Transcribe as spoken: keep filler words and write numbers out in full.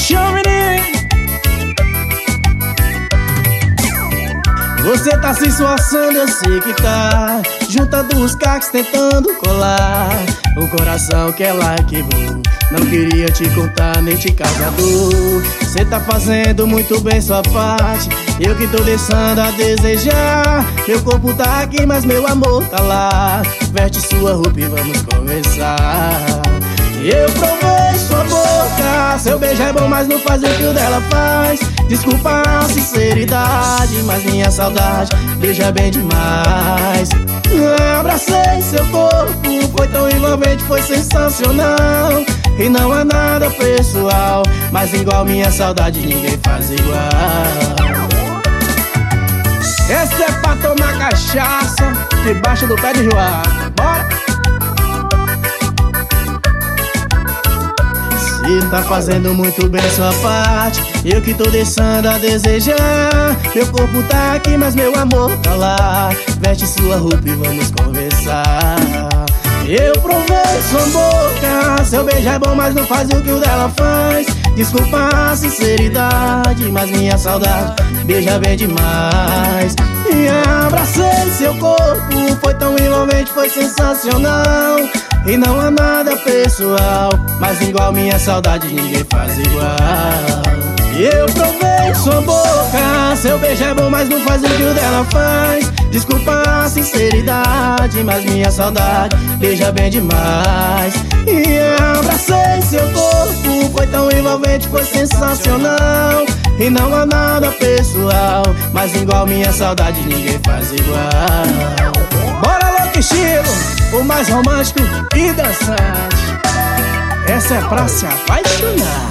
paixão, menino. Você tá se esforçando, eu sei que tá, juntando os cacos tentando colar o coração que ela quebrou. Não queria te contar nem te causar dor. Cê tá fazendo muito bem sua parte, eu que tô deixando a desejar. Meu corpo tá aqui, mas meu amor tá lá. Veste sua roupa e vamos conversar. Eu provei sua boca, seu beijo é bom, mas não faz o que o dela faz. Desculpa a sinceridade, mas minha saudade beija bem demais. Abracei seu corpo, foi tão envolvente, foi sensacional. E não é nada pessoal, mas igual minha saudade ninguém faz igual. Essa é pra tomar cachaça debaixo do pé de joá. Bora! E tá fazendo muito bem sua parte, eu que tô deixando a desejar. Meu corpo tá aqui, mas meu amor tá lá. Veste sua roupa e vamos conversar. Eu provei sua boca, seu beijo é bom, mas não faz o que o dela faz. Desculpa a sinceridade, mas minha saudade beija bem demais. E abracei seu corpo, foi tão envolvente, foi sensacional. E não há nada pessoal, mas igual minha saudade ninguém faz igual. Eu provei sua boca, seu beijo é bom, mas não faz o que o dela faz. Desculpa a sinceridade, mas minha saudade beija bem demais. E abracei seu corpo, foi tão envolvente, foi sensacional. E não há nada pessoal, mas igual minha saudade ninguém faz igual. Bora louco estilo, o mais romântico e dançante. Essa é pra se apaixonar.